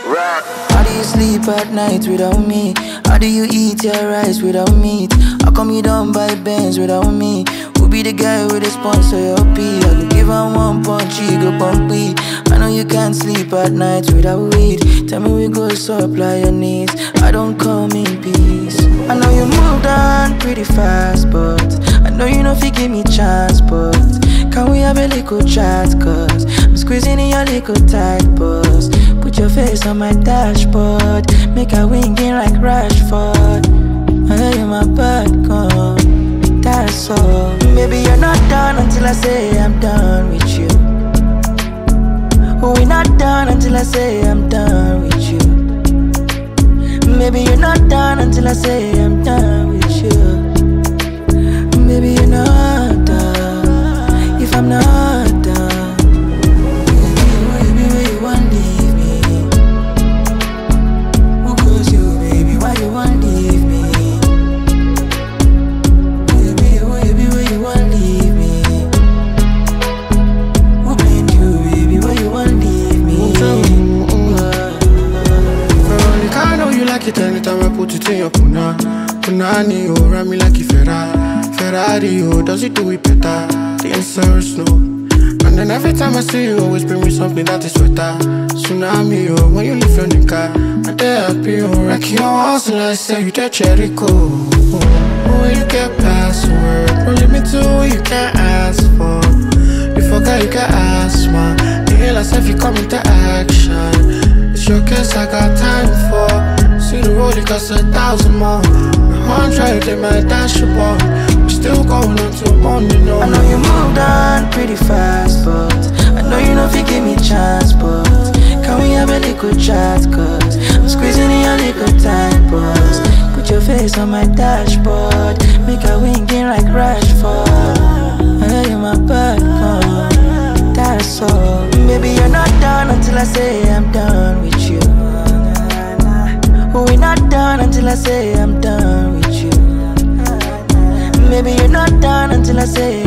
Rock. How do you sleep at night without me? How do you eat your rice without meat? How come you don't buy Benz without me? Who be the guy with the sponsor your pee? I could give her one punch, she go bumpy. I know you can't sleep at night without weed. Tell me we go supply your needs. I don't come in peace. I know you moved on pretty fast, but I know you know if you give me chance, but can we have a little chat? Cause I'm squeezing in your little tight bus. Put your face on my dashboard, make a wing in like Rashford. I know you're my bad gun, that's all. Maybe you're not done until I say I'm done with you. We're not done until I say I'm done with you. Maybe you're not done until I say I'm done with you. Maybe you're not done if I'm not done. Baby, where you wanna leave me? Who calls you, baby? Why you wanna leave me? Baby, where you wanna leave me? Who blamed you, baby? Where you wanna leave me? I know you like it anytime I put it in your punani, oh, run me like a Ferrari, oh, does it do it better? The answer is no. And then every time I see you, always bring me something that is better. Tsunami, oh, when you leave your nigga, I'm there happy, oh, wreck your house and I say you the Jericho. Oh, when you get password, don't leave me to what you can't ask for. You forgot you got asthma, you hear yourself, you come into action. It's your case I got time for. See the road, it costs 1,000 more. I'm trying to take my dashboard. We're still going on till morning, no. I know you moved on pretty fast, but I know you know if you give me a chance, but can we have a little chat? Cause I'm squeezing in your little tight bus. Put your face on my dashboard, make a wing in like Rashford. I know you're my bad gun, that's all. Maybe you're not done until I say I'm done with you. We're not done until I say I'm done with you. Maybe you're not done until I say